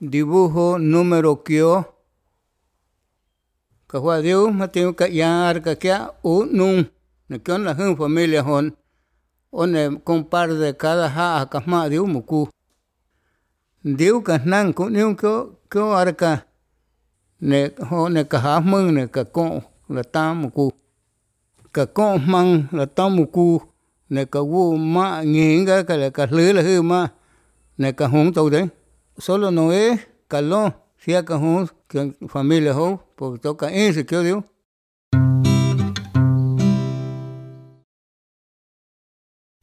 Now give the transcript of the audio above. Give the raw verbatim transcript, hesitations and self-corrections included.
dibujo numero kio ca wadiu matiu ca yar ca kia un'nun ne kion la jun familia jon one compar de cada ja'a ca jma' diu mucu diu cajnan cuniu kio kio arca ne ne caja jmänh ne ca ko'o lata mucu ca ko'o jman lata mucu ne ca wu' ma' ñinga ca la ca jlä lajä ma' ne ca jun toude solo Noé ca loj sia ca jus familia jou porque toca ʼĩ'se kiojdiu